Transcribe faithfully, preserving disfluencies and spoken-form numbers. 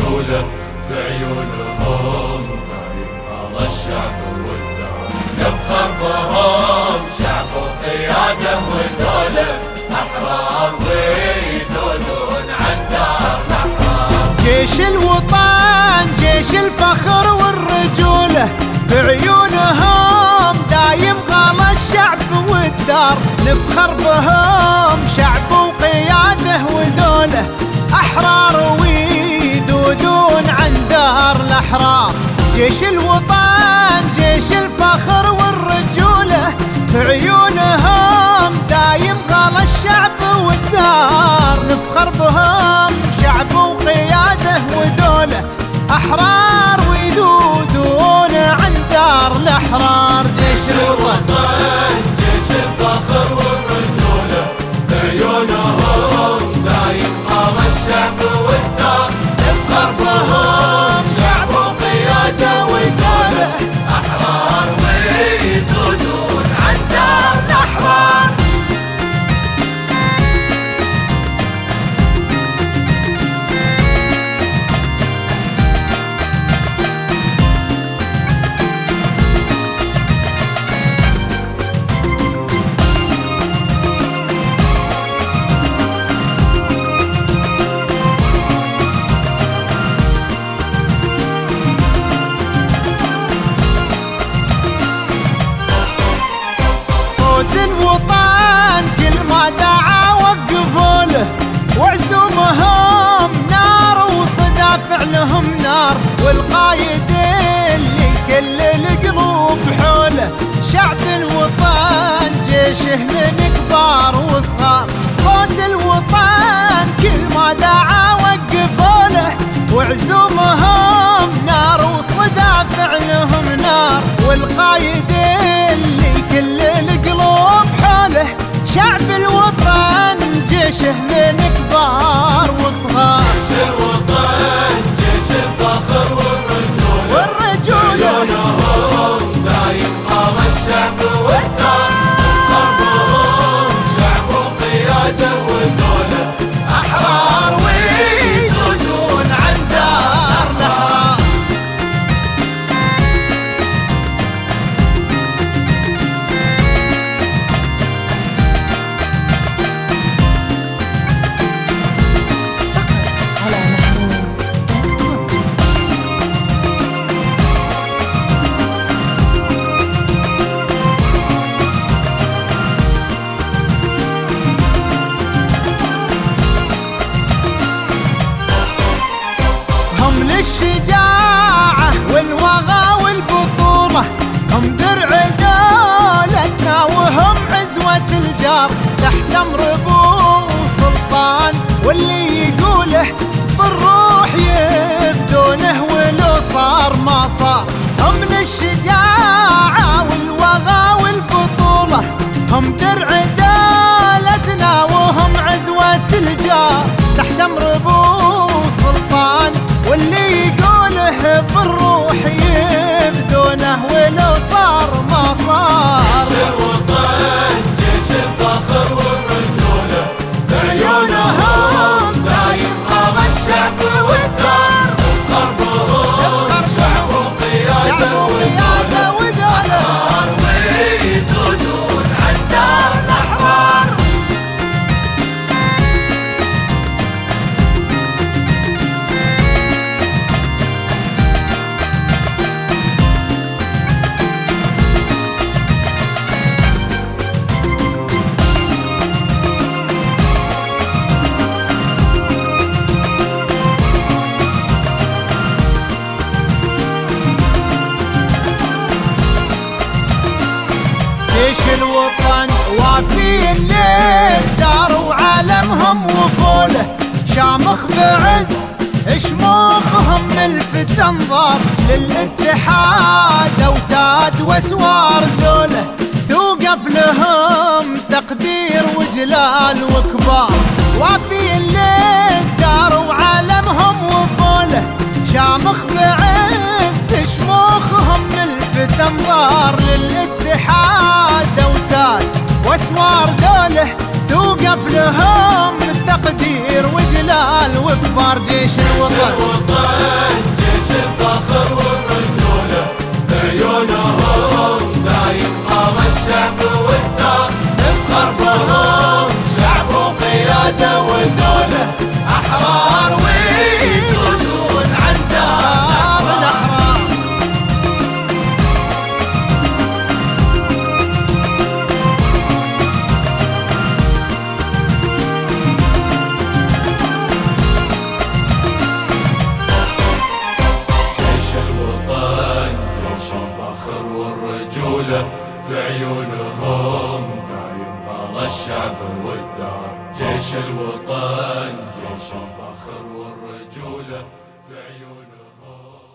ورجوله في عيونهم دايم على الشعب والدار، نفخر بهم شعب وقياده ودوله أحرار ويذودون عن دار الأحرار. جيش الوطن جيش الفخر والرجولة في عيونهم دايم غلا الشعب والدار، نفخر بهم شعب وقياده وذوله أحرار ويذودون عن دار الأحرار. جيش الوطن جيش الفخر والرجولة في عيونهم دايم غلا الشعب والدار، نفخر بهم شعب وقياده وذوله أحرار ويذودون عن دار الأحرار. جيش الوطن جيش الفخر والرجولة في عيونهم دايم غلا الشعب والدار، نفخر بهم شعب وقياده وذوله أحرار ويذودون عن دار الأحرار. الوطن كل ما دعا وقفوا له، وعزومهم نار وصدى فعلهم نار، والقايد اللي كل القلوب حوله شعب الوطن جيشه من كبار وصغار. صوت الوطن كل ما دعا وقفوا له، وعزومهم نار وصدى فعلهم نار، والقايد اللي كل القلوب حوله شعب الوطن جيشه من كبار وصغار. جيش الوطن جيش الفخر والرجولة والرجولة عيونهم دايم غلا الشعب والدار، نفخر بهم شعب وقياده وذوله أحرار ويذودون عن دار الأحرار. الشجاعة والوغى والبطولة هم درع دولتنا وهم عزوة الجار، تحت أمر أبو سلطان واللي يقوله بالروح يفدونه ولو صار ما صار. هم للشجاعة والوغى والبطولة هم درع دولتنا وهم عزوة الجار، تحت أمر أبو سلطان واللي يقوله بالروح يبدونه ولو صار ما صار. جيش الوطن جيش الفخر والرجولة في عيونهم دايم غلا الشعب والدار، نفخر بهم شعب وقياده وذوله أحرار ويذودون عن دار الأحرار. جيش الوطن وافين للدار وعالمهم وفوله، شامخ بعز شموخهم ملفت انظار، للاتحاد اوتاد واسوار ذوله توقف لهم تقدير وجلال وكبار. وافين للدار وعالمهم وفوله، شامخ بعز شموخهم ملفت انظار، للاتحاد اوتاد واسوار ذوله توقف لهم التقدير وجلال كبار جيش الوطن جيش الفخر والرجولة في عيونهم دايم هذا الشعب والدار بقربهم شعب وقيادة وذولة أحرار ويقولون عن دار الأحرار. في عيونهم دايم هذا الشعب والدار جيش الوطن جيش الفخر والرجولة في عيونهم.